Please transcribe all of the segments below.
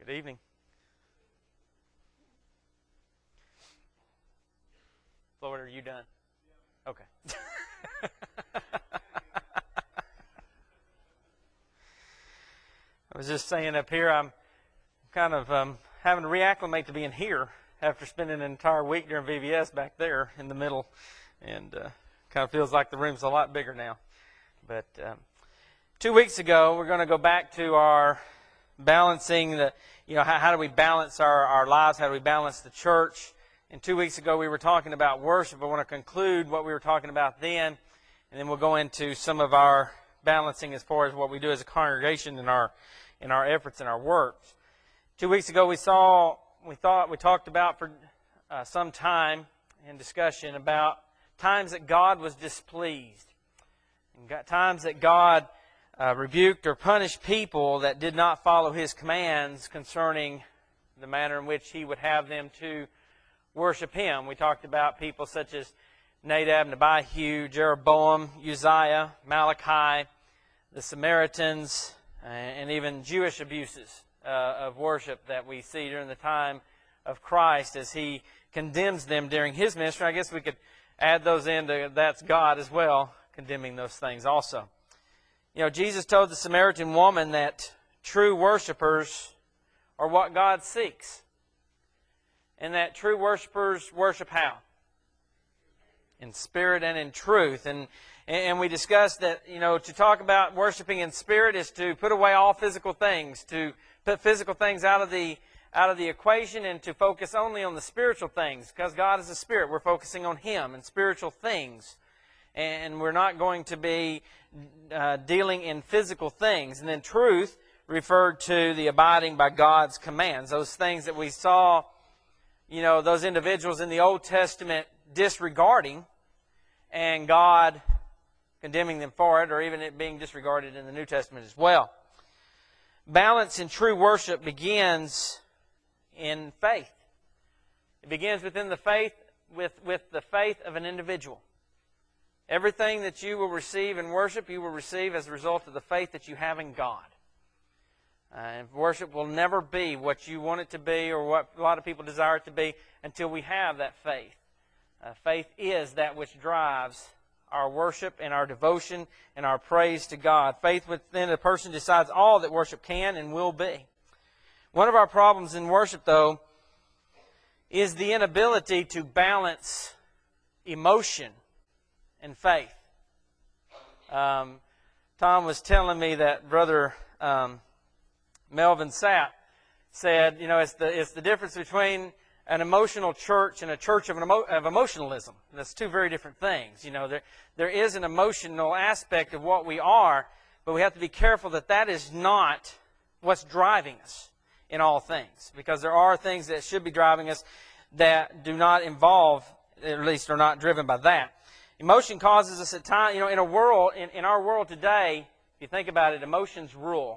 Good evening. Floyd, are you done? Okay. I was just saying up here, I'm kind of having to reacclimate to being here after spending an entire week during VBS back there in the middle, and kind of feels like the room's a lot bigger now. But 2 weeks ago, we're going to go back to our balancing the, how do we balance our lives? How do we balance the church? And 2 weeks ago, we were talking about worship. I want to conclude what we were talking about then, and then we'll go into some of our balancing as far as what we do as a congregation in our efforts and our works. 2 weeks ago, we talked about for some time in discussion about times that God was displeased, and times that God rebuked or punished people that did not follow His commands concerning the manner in which He would have them to worship Him. We talked about people such as Nadab, Abihu, Jeroboam, Uzziah, Malachi, the Samaritans, and even Jewish abuses of worship that we see during the time of Christ as He condemns them during His ministry. I guess we could add those into that's God as well, condemning those things also. Jesus told the Samaritan woman that true worshipers are what God seeks. And that true worshipers worship how? In spirit and in truth. And we discussed that, to talk about worshiping in spirit is to put away all physical things, to put physical things out of the equation and to focus only on the spiritual things. Because God is a spirit, we're focusing on Him and spiritual things. And we're not going to be dealing in physical things. And then truth referred to the abiding by God's commands. Those things that we saw, those individuals in the Old Testament disregarding and God condemning them for it, or even it being disregarded in the New Testament as well. Balance in true worship begins in faith. It begins within the faith, with the faith of an individual. Everything that you will receive in worship, you will receive as a result of the faith that you have in God. Worship will never be what you want it to be or what a lot of people desire it to be until we have that faith. Faith is that which drives our worship and our devotion and our praise to God. Faith within a person decides all that worship can and will be. One of our problems in worship, though, is the inability to balance emotion and faith. Tom was telling me that Brother Melvin Sapp said, it's the difference between an emotional church and a church of emotionalism. That's two very different things. There is an emotional aspect of what we are, but we have to be careful that is not what's driving us in all things. Because there are things that should be driving us that do not involve, at least are not driven by that. Emotion causes us at times, in our world today, if you think about it, emotions rule.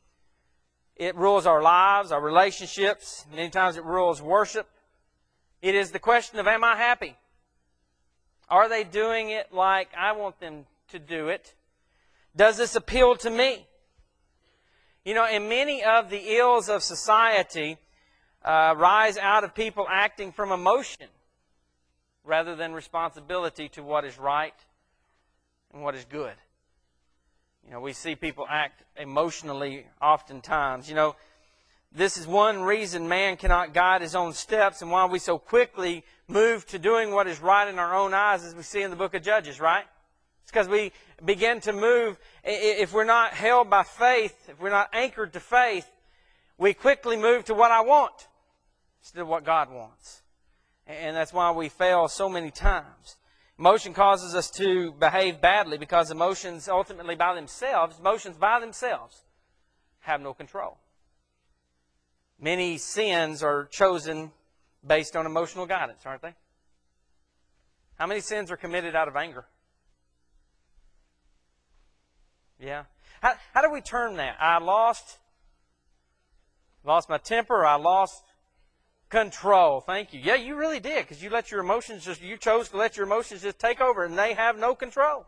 It rules our lives, our relationships. Many times it rules worship. It is the question of, am I happy? Are they doing it like I want them to do it? Does this appeal to me? And many of the ills of society rise out of people acting from emotion rather than responsibility to what is right and what is good. We see people act emotionally oftentimes. This is one reason man cannot guide his own steps and why we so quickly move to doing what is right in our own eyes, as we see in the book of Judges, right? It's because we begin to move. If we're not held by faith, if we're not anchored to faith, we quickly move to what I want instead of what God wants. And that's why we fail so many times. Emotion causes us to behave badly because emotions ultimately by themselves, have no control. Many sins are chosen based on emotional guidance, aren't they? How many sins are committed out of anger? Yeah. How do we turn that? I lost my temper, I lost control. Thank you. Yeah, you really did, because you chose to let your emotions just take over, and they have no control.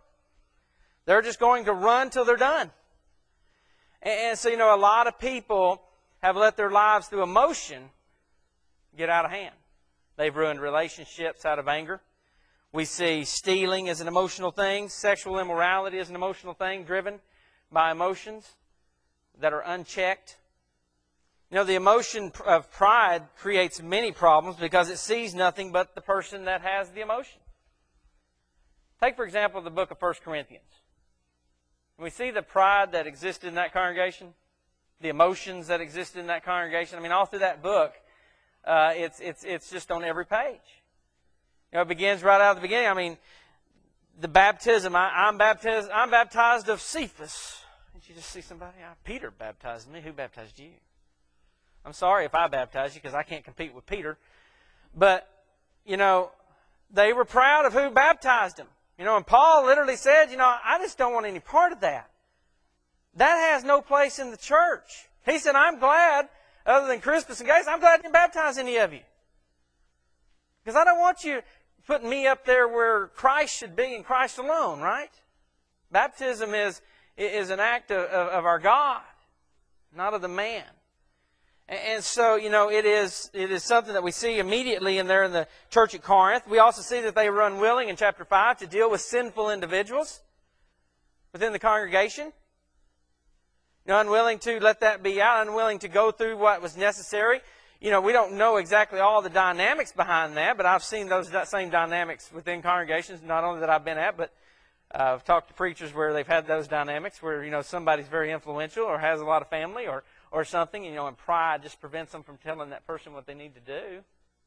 They're just going to run till they're done. And so, a lot of people have let their lives through emotion get out of hand. They've ruined relationships out of anger. We see stealing as an emotional thing. Sexual immorality as an emotional thing driven by emotions that are unchecked. You know, the emotion of pride creates many problems because it sees nothing but the person that has the emotion. Take, for example, the book of 1 Corinthians. We see the pride that existed in that congregation, the emotions that existed in that congregation. I mean, all through that book, it's just on every page. You know, it begins right out of the beginning. I mean, the baptism. I'm baptized of Cephas. Did you just see somebody? Peter baptized me. Who baptized you? I'm sorry if I baptized you because I can't compete with Peter. But, you know, they were proud of who baptized them. You know, and Paul literally said, you know, I just don't want any part of that. That has no place in the church. He said, I'm glad, other than Crispus and Gaius, I'm glad I didn't baptize any of you. Because I don't want you putting me up there where Christ should be and Christ alone, right? Baptism is an act of our God, not of the man. And so, you know, it is something that we see immediately in there in the church at Corinth. We also see that they were unwilling in chapter 5 to deal with sinful individuals within the congregation. You know, unwilling to let that be out, unwilling to go through what was necessary. You know, we don't know exactly all the dynamics behind that, but I've seen those same dynamics within congregations, not only that I've been at, but I've talked to preachers where they've had those dynamics where, you know, somebody's very influential or has a lot of family or something, you know, and pride just prevents them from telling that person what they need to do.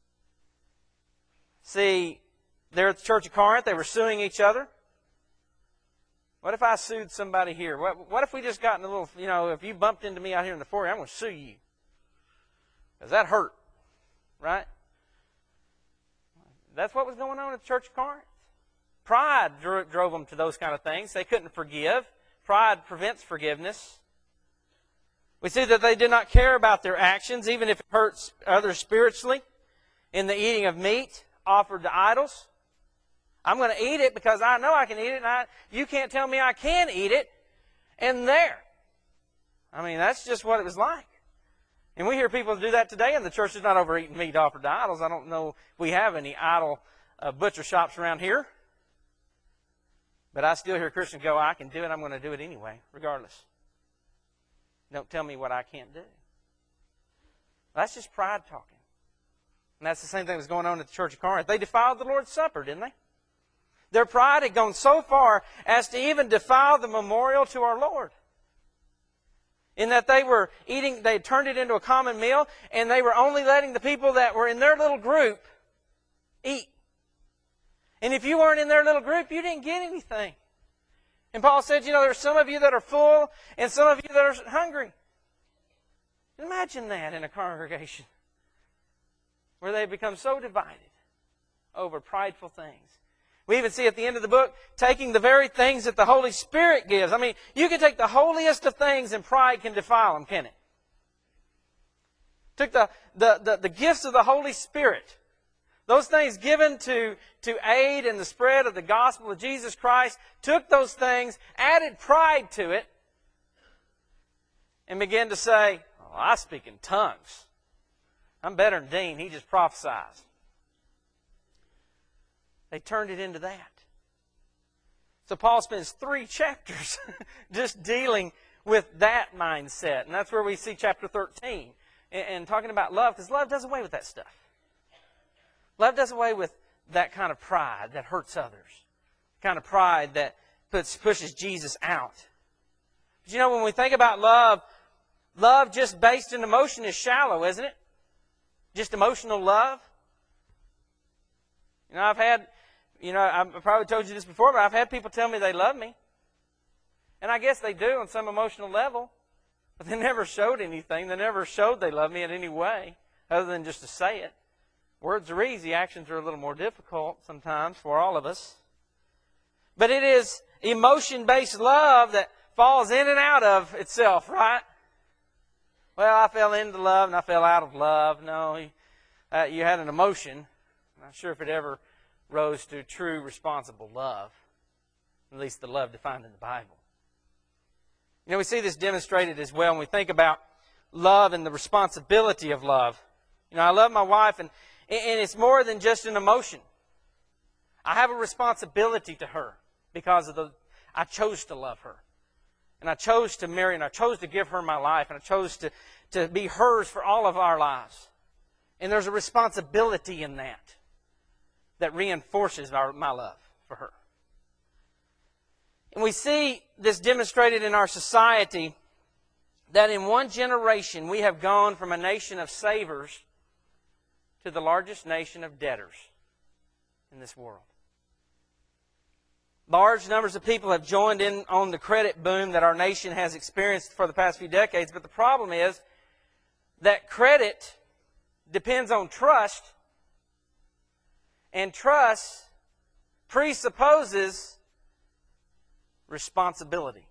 See, there at the church of Corinth, they were suing each other. What if I sued somebody here? What if we just got in a little, you know, if you bumped into me out here in the foyer, I'm going to sue you. Because that hurt, right? That's what was going on at the church of Corinth. Pride drove them to those kind of things. They couldn't forgive. Pride prevents forgiveness. We see that they did not care about their actions, even if it hurts others spiritually, in the eating of meat offered to idols. I'm going to eat it because I know I can eat it, and you can't tell me I can eat it. And there. I mean, that's just what it was like. And we hear people do that today, and the church is not overeating meat offered to idols. I don't know if we have any idol butcher shops around here. But I still hear Christians go, I can do it, I'm going to do it anyway, regardless. Don't tell me what I can't do. That's just pride talking. And that's the same thing that was going on at the church of Corinth. They defiled the Lord's Supper, didn't they? Their pride had gone so far as to even defile the memorial to our Lord. In that they were eating, they turned it into a common meal, and they were only letting the people that were in their little group eat. And if you weren't in their little group, you didn't get anything. And Paul said, you know, there's some of you that are full and some of you that are hungry. Imagine that in a congregation where they become so divided over prideful things. We even see at the end of the book, taking the very things that the Holy Spirit gives. I mean, you can take the holiest of things and pride can defile them, can it? Took the gifts of the Holy Spirit. Those things given to aid in the spread of the gospel of Jesus Christ, took those things, added pride to it, and began to say, oh, I speak in tongues. I'm better than Dean. He just prophesies. They turned it into that. So Paul spends 3 chapters just dealing with that mindset. And that's where we see chapter 13. And talking about love, because love does away with that stuff. Love does away with that kind of pride that hurts others. The kind of pride that pushes Jesus out. But you know, when we think about love, love just based in emotion is shallow, isn't it? Just emotional love. You know, I've probably told you this before, but I've had people tell me they love me. And I guess they do on some emotional level. But they never showed anything. They never showed they love me in any way other than just to say it. Words are easy. Actions are a little more difficult sometimes for all of us. But it is emotion-based love that falls in and out of itself, right? Well, I fell into love and I fell out of love. No, you had an emotion. I'm not sure if it ever rose to true, responsible love. At least the love defined in the Bible. You know, we see this demonstrated as well when we think about love and the responsibility of love. You know, I love my wife, and it's more than just an emotion. I have a responsibility to her because I chose to love her. And I chose to marry, and I chose to give her my life, and I chose to be hers for all of our lives. And there's a responsibility in that reinforces my love for her. And we see this demonstrated in our society, that in one generation we have gone from a nation of savers to the largest nation of debtors in this world. Large numbers of people have joined in on the credit boom that our nation has experienced for the past few decades, but the problem is that credit depends on trust, and trust presupposes responsibility.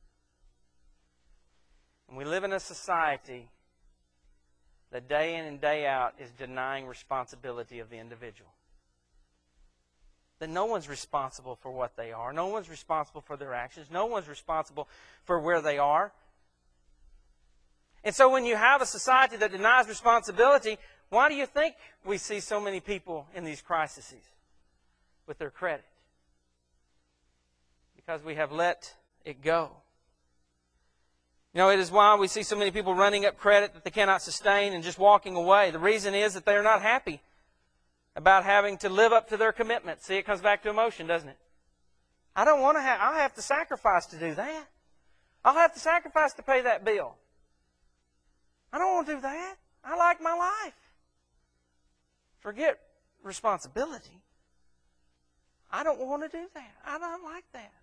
And we live in a society that day in and day out is denying responsibility of the individual. That no one's responsible for what they are. No one's responsible for their actions. No one's responsible for where they are. And so when you have a society that denies responsibility, why do you think we see so many people in these crises with their credit? Because we have let it go. You know, it is why we see so many people running up credit that they cannot sustain and just walking away. The reason is that they are not happy about having to live up to their commitment. See, it comes back to emotion, doesn't it? I don't want to have, I'll have to sacrifice to do that. I'll have to sacrifice to pay that bill. I don't want to do that. I like my life. Forget responsibility. I don't want to do that. I don't like that.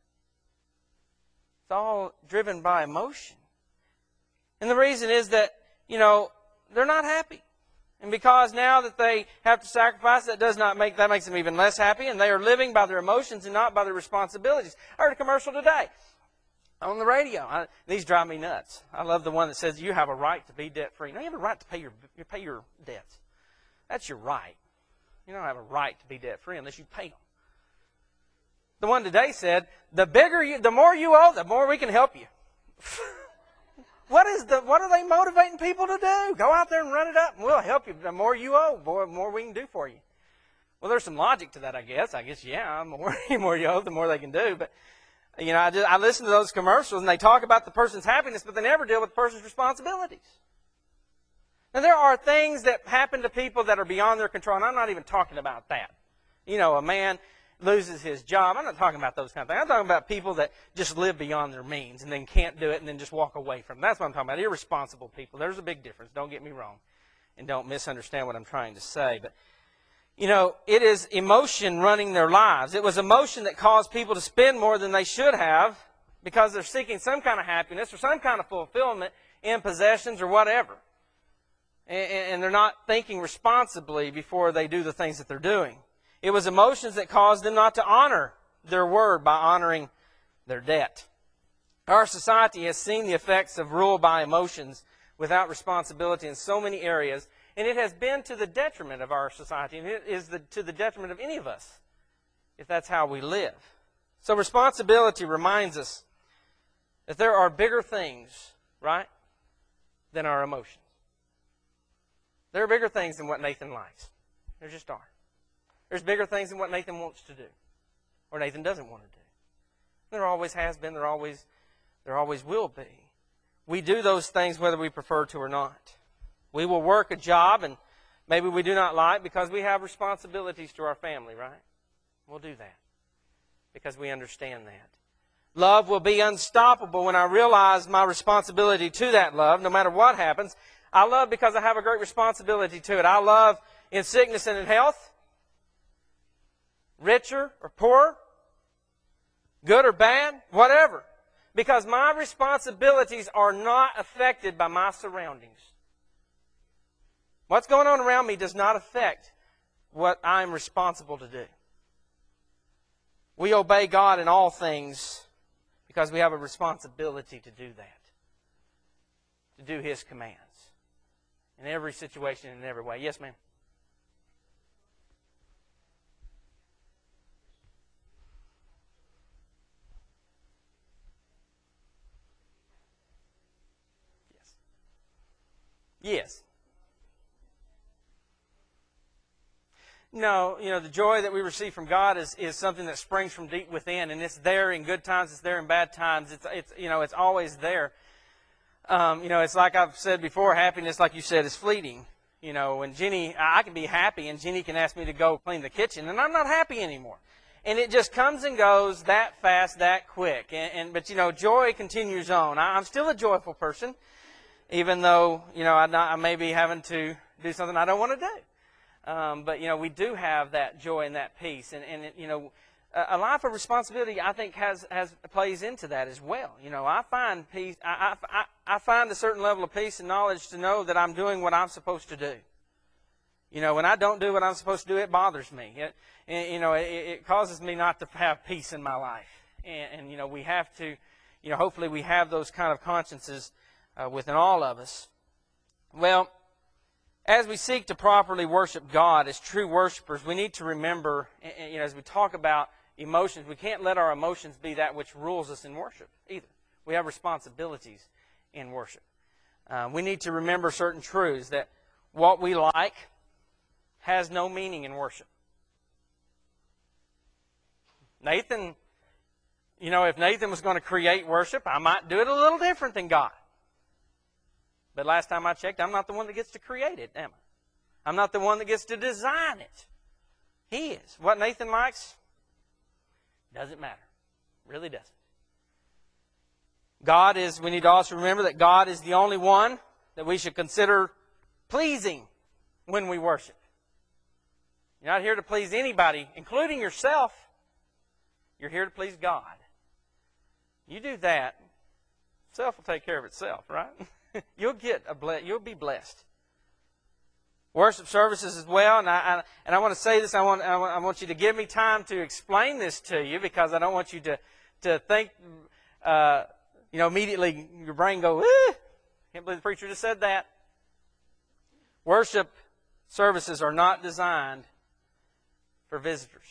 It's all driven by emotion. And the reason is that, you know, they're not happy. And because now that they have to sacrifice, that makes them even less happy, and they are living by their emotions and not by their responsibilities. I heard a commercial today on the radio. These drive me nuts. I love the one that says you have a right to be debt-free. Now, you have a right to pay your debts. That's your right. You don't have a right to be debt-free unless you pay them. The one today said, the more you owe, the more we can help you. What are they motivating people to do? Go out there and run it up, and we'll help you. The more you owe, the more we can do for you. Well, there's some logic to that, I guess. Yeah, the more you owe, the more they can do. But, you know, I listen to those commercials, and they talk about the person's happiness, but they never deal with the person's responsibilities. Now, there are things that happen to people that are beyond their control, and I'm not even talking about that. You know, a man loses his job. I'm not talking about those kind of things. I'm talking about people that just live beyond their means and then can't do it and then just walk away from it. That's what I'm talking about. Irresponsible people. There's a big difference. Don't get me wrong. And don't misunderstand what I'm trying to say. But, you know, it is emotion running their lives. It was emotion that caused people to spend more than they should have because they're seeking some kind of happiness or some kind of fulfillment in possessions or whatever. And they're not thinking responsibly before they do the things that they're doing. It was emotions that caused them not to honor their word by honoring their debt. Our society has seen the effects of rule by emotions without responsibility in so many areas, and it has been to the detriment of our society, and it is to the detriment of any of us if that's how we live. So responsibility reminds us that there are bigger things, right, than our emotions. There are bigger things than what Nathan likes. There just are. There's bigger things than what Nathan wants to do, or Nathan doesn't want to do. There always has been. There always will be. We do those things whether we prefer to or not. We will work a job, and maybe we do not like because we have responsibilities to our family, right? We'll do that because we understand that. Love will be unstoppable when I realize my responsibility to that love, no matter what happens. I love because I have a great responsibility to it. I love in sickness and in health. Richer or poorer, good or bad, whatever. Because my responsibilities are not affected by my surroundings. What's going on around me does not affect what I'm responsible to do. We obey God in all things because we have a responsibility to do that. To do His commands. In every situation, in every way. Yes, ma'am? Yes. No, the joy that we receive from God is something that springs from deep within, and it's there in good times, it's there in bad times. It's always there. It's like I've said before, happiness, like you said, is fleeting. When I can be happy, and Jenny can ask me to go clean the kitchen, and I'm not happy anymore. And it just comes and goes that fast, that quick. But joy continues on. I'm still a joyful person, even though, I may be having to do something I don't want to do. But we do have that joy and that peace, and a life of responsibility, I think, has plays into that as well. I find peace. I find a certain level of peace and knowledge to know that I'm doing what I'm supposed to do. When I don't do what I'm supposed to do, it bothers me. It causes me not to have peace in my life. And we have to, hopefully we have those kind of consciences within all of us. Well, as we seek to properly worship God as true worshipers, we need to remember, as we talk about emotions, we can't let our emotions be that which rules us in worship either. We have responsibilities in worship. We need to remember certain truths, that what we like has no meaning in worship. Nathan, if Nathan was going to create worship, I might do it a little different than God. But last time I checked, I'm not the one that gets to create it, am I? I'm not the one that gets to design it. He is. What Nathan likes doesn't matter. Really doesn't. We need to also remember that God is the only one that we should consider pleasing when we worship. You're not here to please anybody, including yourself. You're here to please God. You do that, self will take care of itself, right? You'll be blessed. Worship services as well, and I want to say this. I want you to give me time to explain this to you, because I don't want you to think, immediately your brain go, can't believe the preacher just said that. Worship services are not designed for visitors.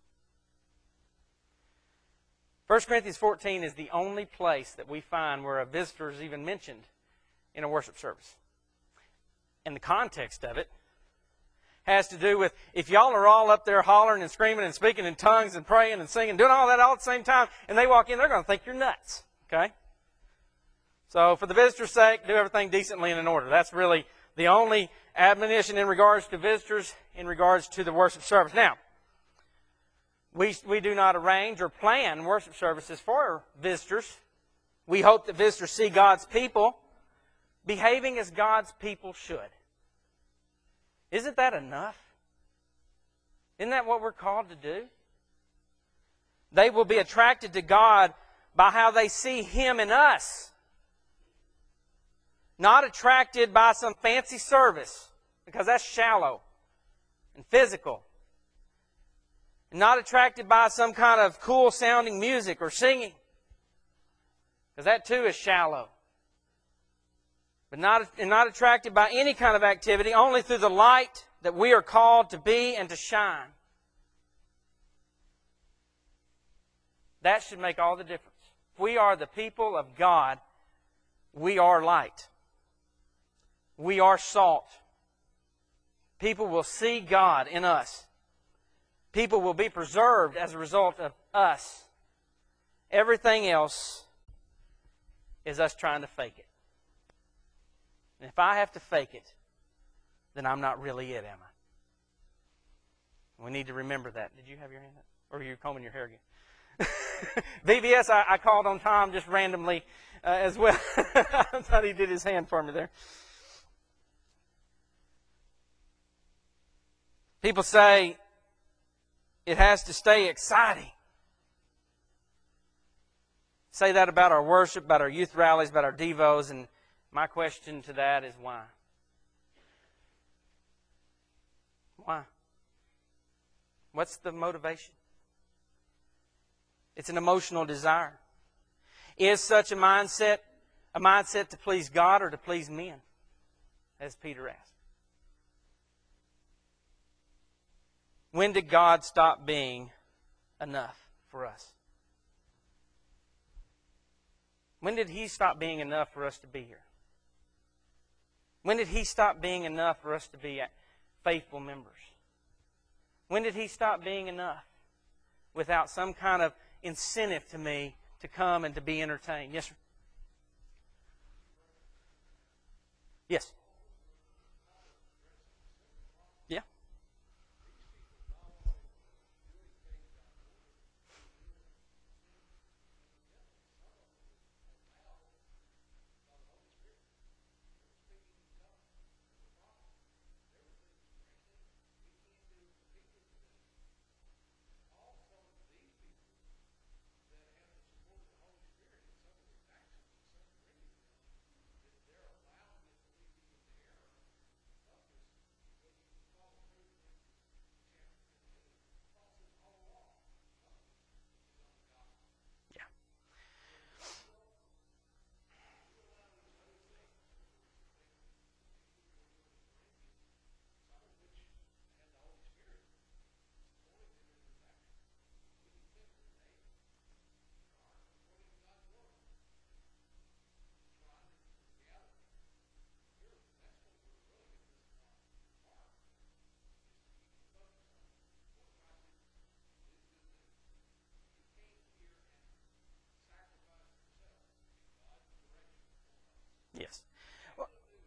1 Corinthians 14 is the only place that we find where a visitor is even mentioned in a worship service. And the context of it has to do with, if y'all are all up there hollering and screaming and speaking in tongues and praying and singing, doing all that all at the same time, and they walk in, they're going to think you're nuts. Okay? So for the visitor's sake, do everything decently and in order. That's really the only admonition in regards to visitors, in regards to the worship service. Now, we do not arrange or plan worship services for visitors. We hope that visitors see God's people behaving as God's people should. Isn't that enough? Isn't that what we're called to do? They will be attracted to God by how they see Him in us. Not attracted by some fancy service, because that's shallow and physical. And not attracted by some kind of cool sounding music or singing, because that too is shallow. But not attracted by any kind of activity, only through the light that we are called to be and to shine. That should make all the difference. If we are the people of God, we are light. We are salt. People will see God in us. People will be preserved as a result of us. Everything else is us trying to fake it. And if I have to fake it, then I'm not really it, am I? We need to remember that. Did you have your hand up? Or are you combing your hair again? VBS, I called on Tom just randomly as well. I thought he did his hand for me there. People say it has to stay exciting. Say that about our worship, about our youth rallies, about our devos, and my question to that is why? Why? What's the motivation? It's an emotional desire. Is such a mindset to please God or to please men? As Peter asked. When did God stop being enough for us? When did He stop being enough for us to be here? When did He stop being enough for us to be faithful members? When did He stop being enough without some kind of incentive to me to come and to be entertained? Yes, sir. Yes. Yeah. Yeah. Yes. Well,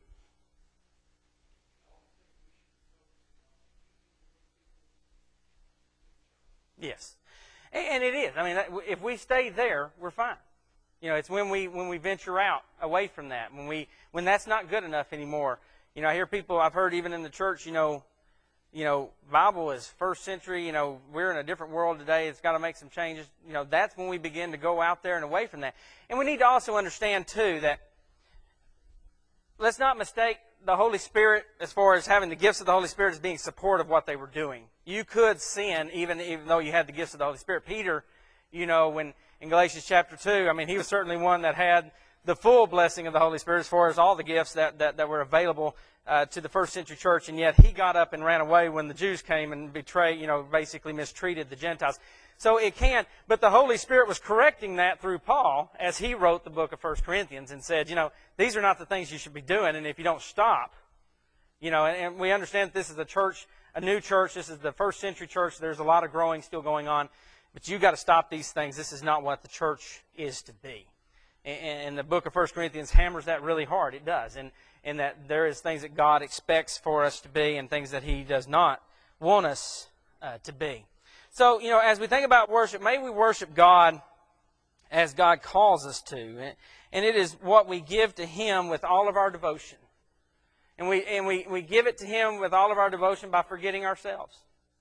yes. And it is. I mean, if we stay there, we're fine. You know, it's when we venture out away from that, when that's not good enough anymore. You know, I hear people, I've heard even in the church, Bible is first century, we're in a different world today, it's got to make some changes. That's when we begin to go out there and away from that. And we need to also understand, too, that let's not mistake the Holy Spirit as far as having the gifts of the Holy Spirit as being supportive of what they were doing. You could sin even though you had the gifts of the Holy Spirit. Peter, when in Galatians chapter 2, I mean, he was certainly one that had the full blessing of the Holy Spirit as far as all the gifts that were available to the first century church, and yet he got up and ran away when the Jews came and basically mistreated the Gentiles. So it can, but the Holy Spirit was correcting that through Paul as he wrote the book of 1 Corinthians and said, these are not the things you should be doing, and if you don't stop, and we understand that this is a church, a new church, this is the first century church, there's a lot of growing still going on, but you've got to stop these things. This is not what the church is to be. And the book of 1 Corinthians hammers that really hard. It does. And that there is things that God expects for us to be and things that He does not want us to be. So, as we think about worship, may we worship God as God calls us to. And it is what we give to Him with all of our devotion. And we give it to Him with all of our devotion by forgetting ourselves.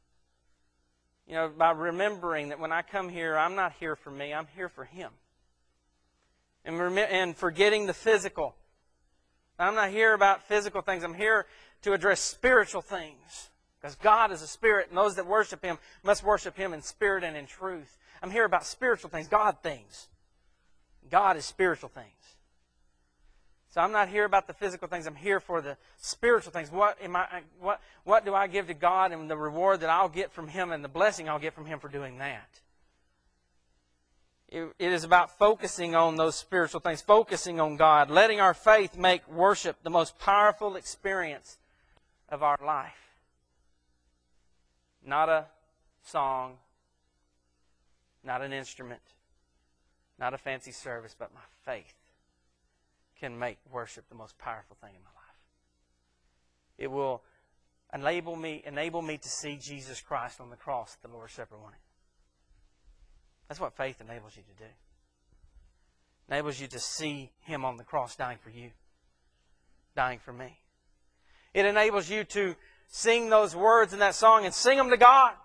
By remembering that when I come here, I'm not here for me, I'm here for Him. And forgetting the physical. I'm not here about physical things. I'm here to address spiritual things. Because God is a spirit, and those that worship Him must worship Him in spirit and in truth. I'm here about spiritual things, God things. God is spiritual things. So I'm not here about the physical things. I'm here for the spiritual things. What do I give to God, and the reward that I'll get from Him and the blessing I'll get from Him for doing that? It is about focusing on those spiritual things, focusing on God, letting our faith make worship the most powerful experience of our life. Not a song, not an instrument, not a fancy service, but my faith can make worship the most powerful thing in my life. It will enable me to see Jesus Christ on the cross at the Lord's Supper one. That's what faith enables you to do. Enables you to see Him on the cross dying for you, dying for me. It enables you to sing those words in that song and sing them to God.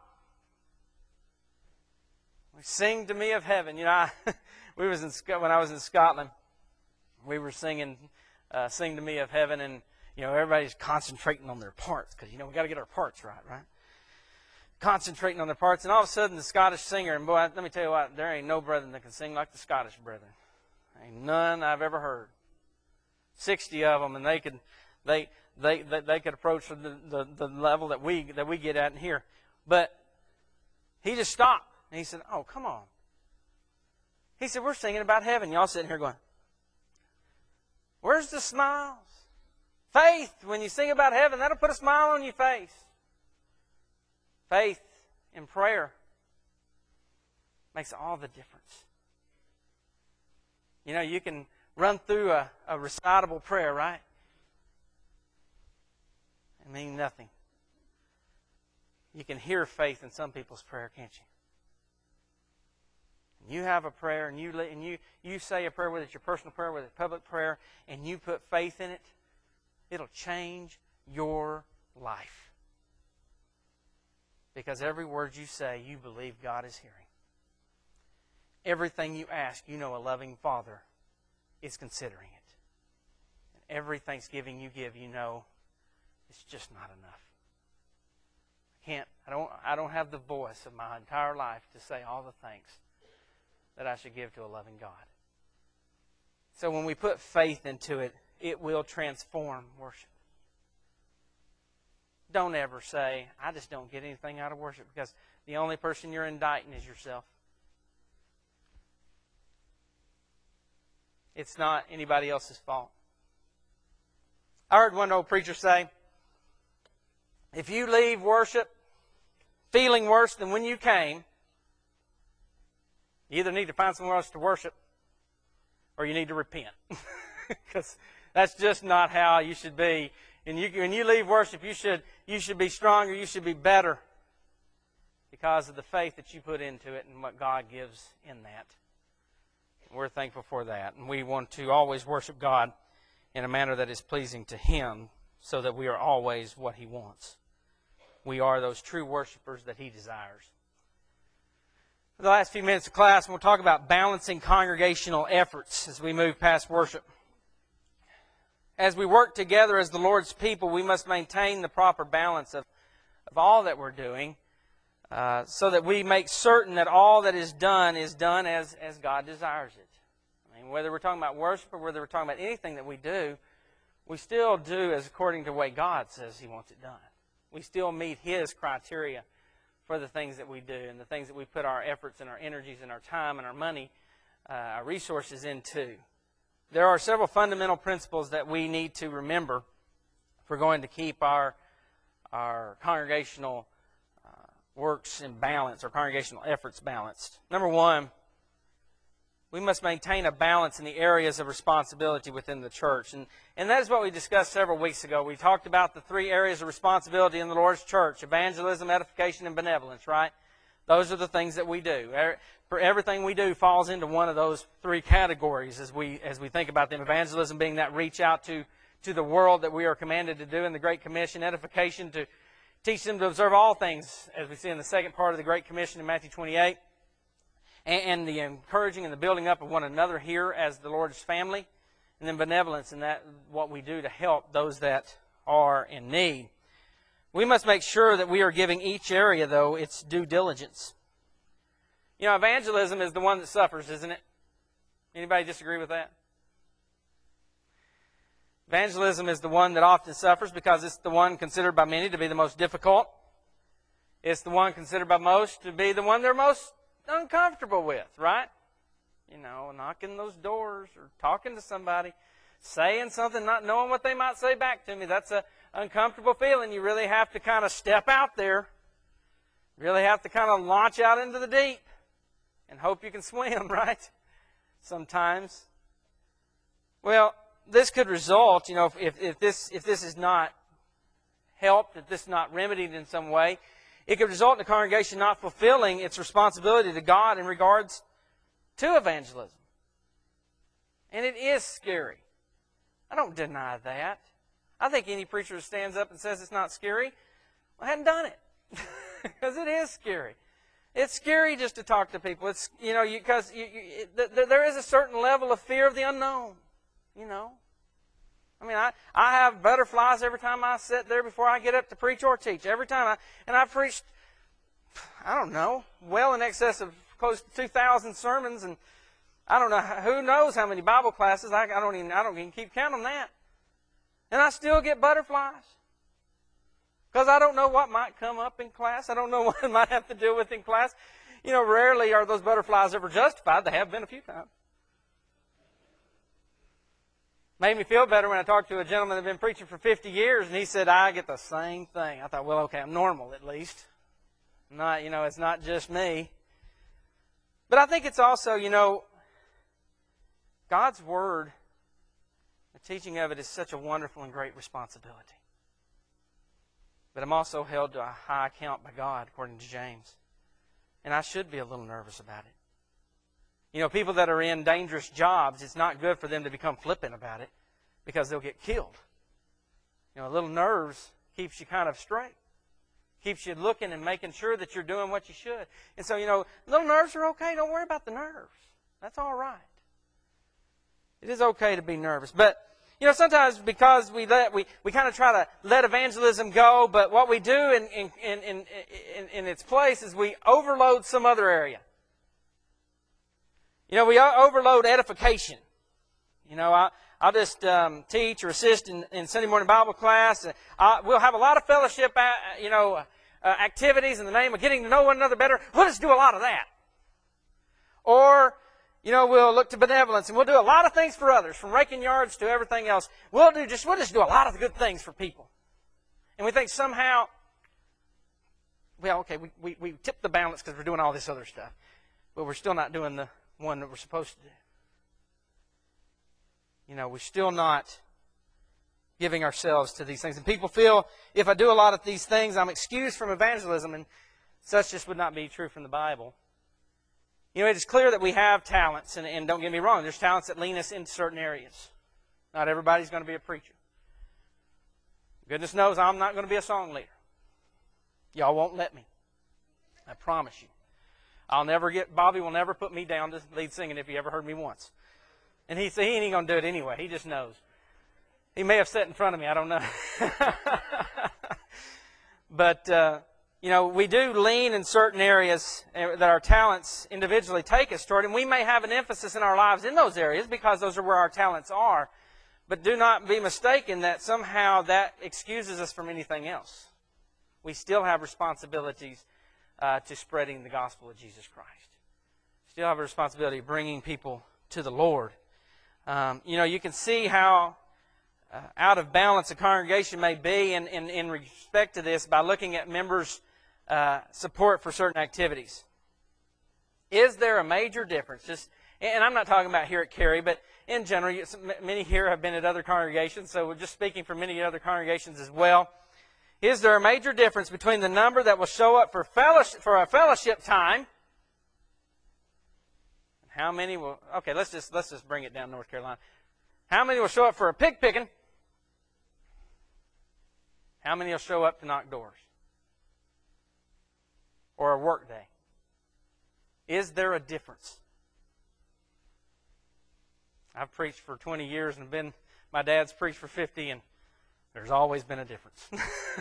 Sing to me of heaven. When I was in Scotland, we were singing "Sing to Me of Heaven," and everybody's concentrating on their parts because we got to get our parts right? Concentrating on their parts, and all of a sudden the Scottish singer, and boy, let me tell you what, there ain't no brethren that can sing like the Scottish brethren. Ain't none I've ever heard. 60 of them, and they could approach the level that we get at in here. But he just stopped, and he said, "Oh, come on." He said, "We're singing about heaven." Y'all sitting here going, "Where's the smiles? Faith, when you sing about heaven, that'll put a smile on your face. Faith in prayer makes all the difference. You know, you can run through a recitable prayer, right? It means nothing. You can hear faith in some people's prayer, can't you? You have a prayer, and you say a prayer, whether it's your personal prayer, whether it's public prayer, and you put faith in it, it'll change your life. Because every word you say, you believe God is hearing. Everything you ask, you know a loving Father is considering it. And every thanksgiving you give, you know it's just not enough. I don't have the voice of my entire life to say all the thanks that I should give to a loving God. So when we put faith into it, it will transform worship. Don't ever say, I just don't get anything out of worship, because the only person you're indicting is yourself. It's not anybody else's fault. I heard one old preacher say, if you leave worship feeling worse than when you came, you either need to find somewhere else to worship or you need to repent. Because that's just not how you should be. And when you leave worship, you should be stronger, you should be better because of the faith that you put into it and what God gives in that. We're thankful for that. And we want to always worship God in a manner that is pleasing to Him, so that we are always what He wants. We are those true worshipers that He desires. For the last few minutes of class, we'll talk about balancing congregational efforts as we move past worship. As we work together as the Lord's people, we must maintain the proper balance of all that we're doing, so that we make certain that all that is done as God desires it. I mean, whether we're talking about worship or whether we're talking about anything that we do, we still do as according to the way God says He wants it done. We still meet His criteria for the things that we do and the things that we put our efforts and our energies and our time and our money, our resources into. There are several fundamental principles that we need to remember if we're going to keep our congregational works in balance, or congregational efforts balanced. Number one, we must maintain a balance in the areas of responsibility within the church. And that is what we discussed several weeks ago. We talked about the three areas of responsibility in the Lord's church: evangelism, edification, and benevolence, right? Those are the things that we do. For everything we do falls into one of those three categories as we think about them. Evangelism being that reach out to the world that we are commanded to do in the Great Commission. Edification, to teach them to observe all things, as we see in the second part of the Great Commission in Matthew 28. And the encouraging and the building up of one another here as the Lord's family. And then benevolence, and that what we do to help those that are in need. We must make sure that we are giving each area, though, its due diligence. You know, evangelism is the one that suffers, isn't it? Anybody disagree with that? Evangelism is the one that often suffers because it's the one considered by many to be the most difficult. It's the one considered by most to be the one they're most uncomfortable with, right? You know, knocking those doors or talking to somebody, saying something, not knowing what they might say back to me. That's an uncomfortable feeling. You really have to kind of step out there. You really have to kind of launch out into the deep and hope you can swim, right? Sometimes. Well, this could result, you know, if this is not helped, if this is not remedied in some way, it could result in the congregation not fulfilling its responsibility to God in regards to evangelism. And it is scary. I don't deny that. I think any preacher who stands up and says it's not scary, well, hadn't done it. Because it is scary. It's scary just to talk to people. It's, you know, because there is a certain level of fear of the unknown. You know. I mean, I have butterflies every time I sit there before I get up to preach or teach. Every time I've preached, I don't know, well in excess of close to 2,000 sermons, and I don't know, who knows how many Bible classes. I don't even keep count on that. And I still get butterflies. Because I don't know what might come up in class. I don't know what I might have to deal with in class. You know, rarely are those butterflies ever justified. They have been a few times. Made me feel better when I talked to a gentleman that had been preaching for 50 years, and he said, I get the same thing. I thought, well, okay, I'm normal at least. Not, it's not just me. But I think it's also, God's Word, the teaching of it is such a wonderful and great responsibility. But I'm also held to a high account by God, according to James. And I should be a little nervous about it. People that are in dangerous jobs, it's not good for them to become flippant about it because they'll get killed. A little nerves keeps you kind of straight. Keeps you looking and making sure that you're doing what you should. And so, little nerves are okay. Don't worry about the nerves. That's all right. It is okay to be nervous. But, sometimes because we kind of try to let evangelism go, but what we do in its place is we overload some other area. We overload edification. I'll just teach or assist in Sunday morning Bible class. We'll have a lot of fellowship, activities in the name of getting to know one another better. We'll just do a lot of that. Or, we'll look to benevolence, and we'll do a lot of things for others, from raking yards to everything else. We'll just do a lot of good things for people. And we think somehow, well, okay, we tip the balance because we're doing all this other stuff. But we're still not doing the one that we're supposed to do. We're still not giving ourselves to these things. And people feel, if I do a lot of these things, I'm excused from evangelism, and such just would not be true from the Bible. It is clear that we have talents, and don't get me wrong, there's talents that lean us into certain areas. Not everybody's going to be a preacher. Goodness knows I'm not going to be a song leader. Y'all won't let me. I promise you. Bobby will never put me down to lead singing if he ever heard me once. And he ain't going to do it anyway. He just knows. He may have sat in front of me. I don't know. But, we do lean in certain areas that our talents individually take us toward. And we may have an emphasis in our lives in those areas because those are where our talents are. But do not be mistaken that somehow that excuses us from anything else. We still have responsibilities to spreading the gospel of Jesus Christ. Still have a responsibility of bringing people to the Lord. You can see how out of balance a congregation may be in respect to this by looking at members' support for certain activities. Is there a major difference? And I'm not talking about here at Cary, but in general, many here have been at other congregations, so we're just speaking for many other congregations as well. Is there a major difference between the number that will show up for a fellowship time? How many will? Okay, let's just bring it down North Carolina. How many will show up for a pig picking? How many will show up to knock doors? Or a work day? Is there a difference? I've preached for 20 years and my dad's preached for 50, and there's always been a difference.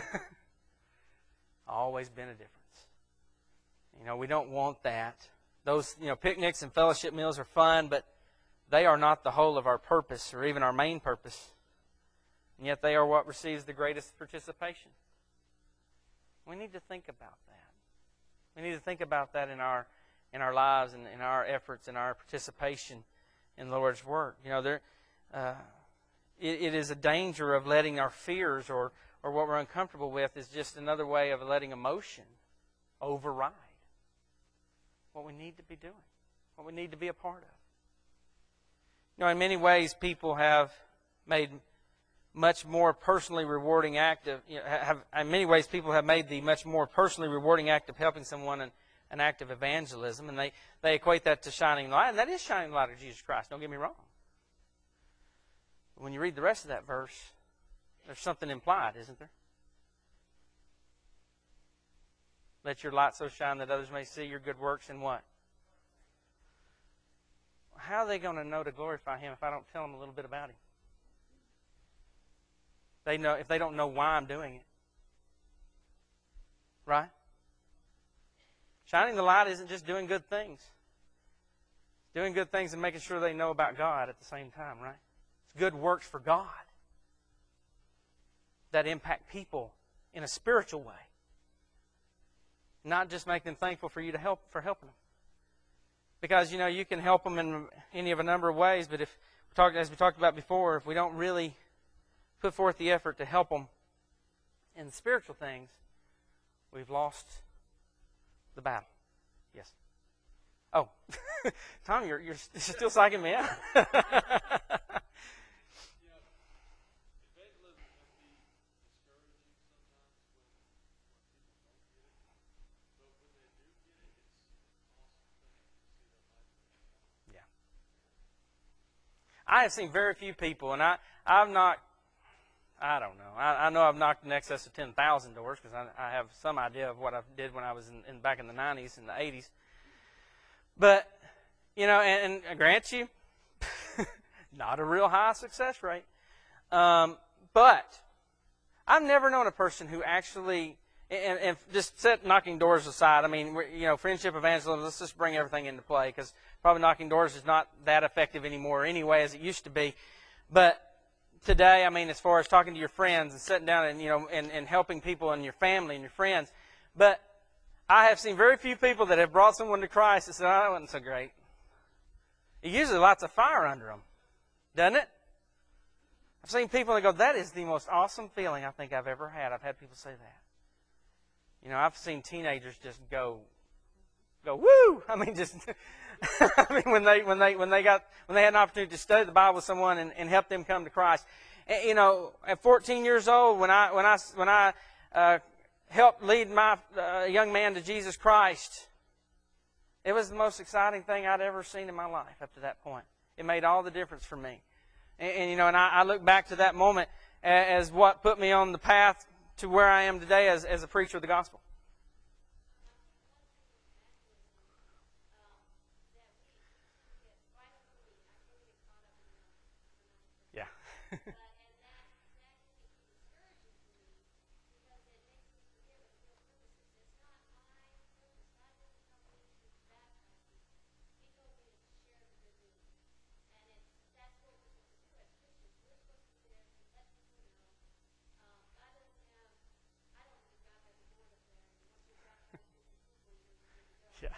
Always been a difference. We don't want that. Those, picnics and fellowship meals are fun, but they are not the whole of our purpose or even our main purpose. And yet they are what receives the greatest participation. We need to think about that. We need to think about that in our lives and in our efforts and our participation in the Lord's work. It is a danger of letting our fears or what we're uncomfortable with is just another way of letting emotion override what we need to be doing, what we need to be a part of. In many ways, people have made much more personally rewarding act of, in many ways, people have made the much more personally rewarding act of helping someone an act of evangelism, and they equate that to shining light, and that is shining light of Jesus Christ. Don't get me wrong. When you read the rest of that verse, there's something implied, isn't there? Let your light so shine that others may see your good works and what? How are they going to know to glorify Him if I don't tell them a little bit about Him? If they don't know why I'm doing it. Right? Shining the light isn't just doing good things. It's doing good things and making sure they know about God at the same time, right? It's good works for God that impact people in a spiritual way. Not just make them thankful for you for helping them. Because, you can help them in any of a number of ways, but if as we talked about before, if we don't really put forth the effort to help them in spiritual things, we've lost the battle. Yes. Oh, Tom, you're still psyching me out. I have seen very few people, and I've knocked, I don't know. I know I've knocked in excess of 10,000 doors because I have some idea of what I did when I was back in the 90s and the 80s. But, and I grant you, not a real high success rate. But I've never known a person who actually, and just set knocking doors aside, I mean, friendship evangelism, let's just bring everything into play because probably knocking doors is not that effective anymore anyway as it used to be. But today, I mean, as far as talking to your friends and sitting down and helping people and your family and your friends. But I have seen very few people that have brought someone to Christ and said, oh, that wasn't so great. It usually lights a fire under them, doesn't it? I've seen people that go, that is the most awesome feeling I think I've ever had. I've had people say that. I've seen teenagers just go woo! I mean, just I mean when they had an opportunity to study the Bible with someone and help them come to Christ. And, at 14 years old, when I helped lead my young man to Jesus Christ, it was the most exciting thing I'd ever seen in my life up to that point. It made all the difference for me. And I look back to that moment as what put me on the path to where I am today as a preacher of the gospel. Yeah. Yeah.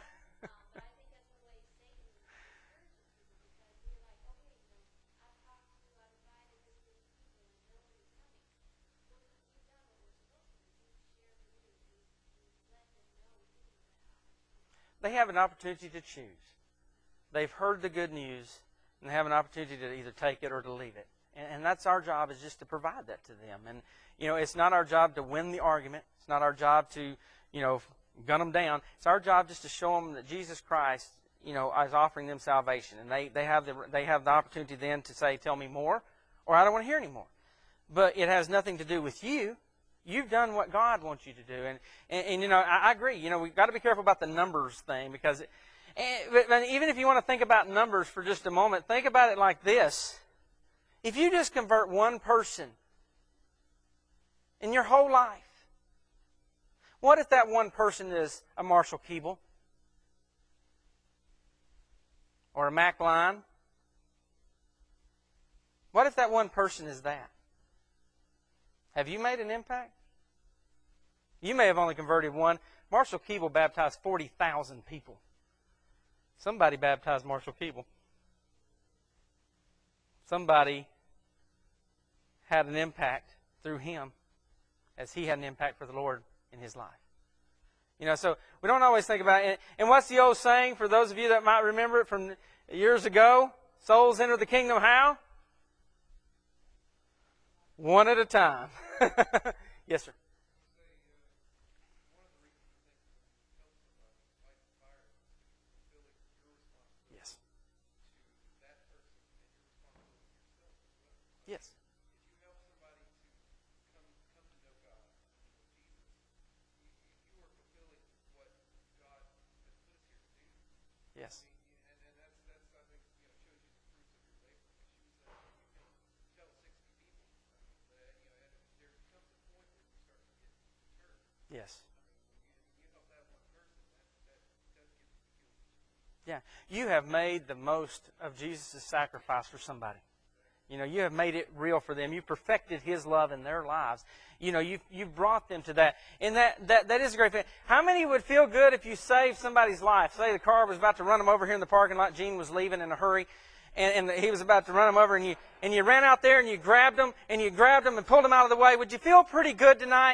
They have an opportunity to choose. They've heard the good news, and they have an opportunity to either take it or to leave it. And that's our job, is just to provide that to them. And, it's not our job to win the argument. It's not our job to, gun them down. It's our job just to show them that Jesus Christ, is offering them salvation. And they have the opportunity then to say, tell me more, or I don't want to hear any more. But it has nothing to do with you. You've done what God wants you to do. And I agree. We've got to be careful about the numbers thing because but even if you want to think about numbers for just a moment, think about it like this. If you just convert one person in your whole life, what if that one person is a Marshall Keeble? Or a Mac Line? What if that one person is that? Have you made an impact? You may have only converted one. Marshall Keeble baptized 40,000 people. Somebody baptized Marshall Keeble. Somebody had an impact through him as he had an impact for the Lord in his life. So we don't always think about it. And what's the old saying, for those of you that might remember it from years ago? Souls enter the kingdom how? One at a time. Yes, sir. Yes. Yes. Yes. Yes. Yeah. You have made the most of Jesus' sacrifice for somebody. You have made it real for them. You perfected His love in their lives. You've brought them to that. And that is a great thing. How many would feel good if you saved somebody's life? Say the car was about to run them over here in the parking lot. Gene was leaving in a hurry. and he was about to run him over, and you ran out there and you grabbed him and pulled him out of the way, would you feel pretty good tonight?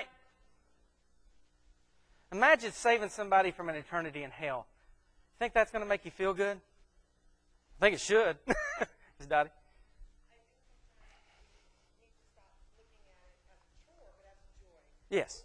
Imagine saving somebody from an eternity in hell. Think that's going to make you feel good? I think it should. Miss Dottie? Yes.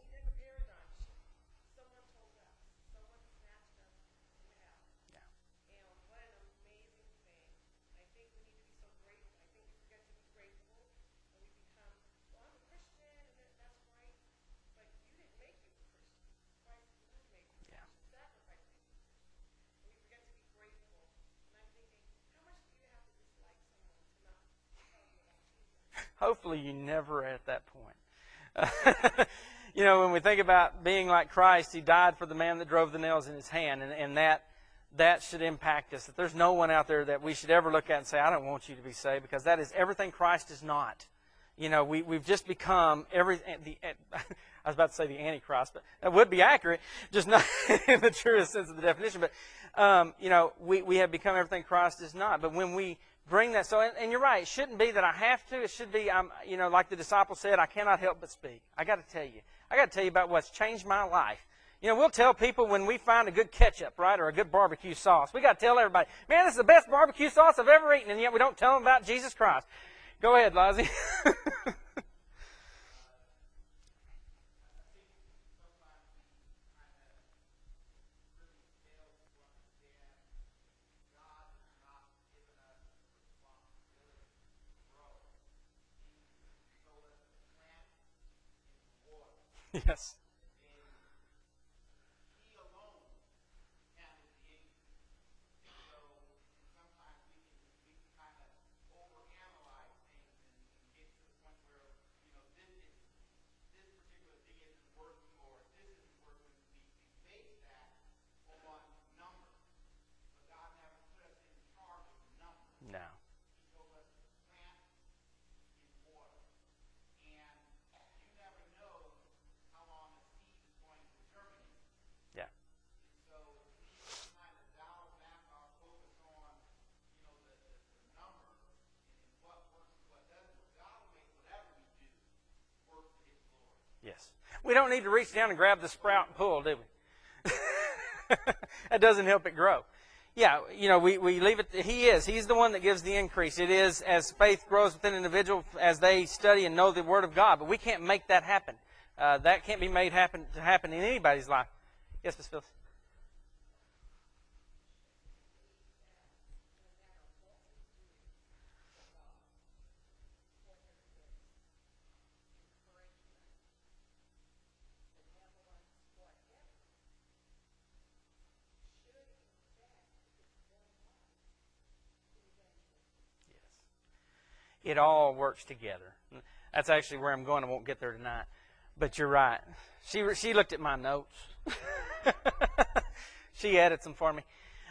Hopefully you never at that point. You know, when we think about being like Christ, He died for the man that drove the nails in His hand, and that should impact us. That there's no one out there that we should ever look at and say, I don't want you to be saved, because that is everything Christ is not. You know, we've just become I was about to say the Antichrist, but that would be accurate, just not in the truest sense of the definition. But, you know, we have become everything Christ is not. But when we bring that, and you're right, it shouldn't be that I have to. It should be, you know, like the disciple said, I cannot help but speak. I got to tell you about what's changed my life. You know, we'll tell people when we find a good ketchup, right, or a good barbecue sauce. We got to tell everybody, man, this is the best barbecue sauce I've ever eaten, and yet we don't tell them about Jesus Christ. Go ahead, Lozzie. Yes. No. Yeah. Yes. We don't need to reach down and grab the sprout and pull, do we? That doesn't help it grow. Yeah, you know, we leave it. He's the one that gives the increase. It is as faith grows within an individual as they study and know the Word of God. But we can't make that happen. That can't be made happen in anybody's life. Yes, Ms. Phillips. It all works together. That's actually where I'm going. I won't get there tonight. But you're right. She looked at my notes. She edits them for me.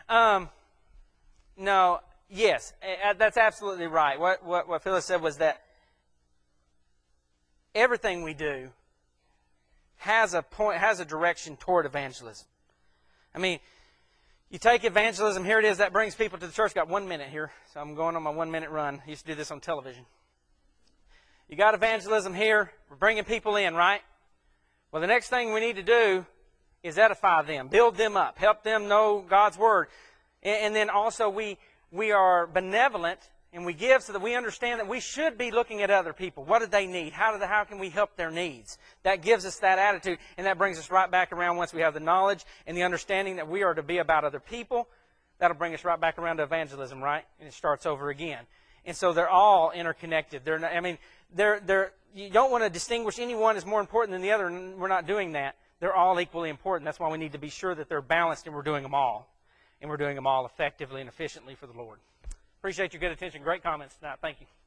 No, yes, that's absolutely right. What Phyllis said was that everything we do has a direction toward evangelism. I mean, you take evangelism, here it is, that brings people to the church. Got 1 minute here, so I'm going on my 1 minute run. I used to do this on television. You got evangelism here, we're bringing people in, right? Well, the next thing we need to do is edify them, build them up, help them know God's Word. And then also we are benevolent and we give so that we understand that we should be looking at other people. What do they need? How can we help their needs? That gives us that attitude, and that brings us right back around once we have the knowledge and the understanding that we are to be about other people. That'll bring us right back around to evangelism, right? And it starts over again. And so they're all interconnected. You don't want to distinguish any one as more important than the other, and we're not doing that. They're all equally important. That's why we need to be sure that they're balanced and we're doing them all. And we're doing them all effectively and efficiently for the Lord. Appreciate your good attention. Great comments tonight. Thank you.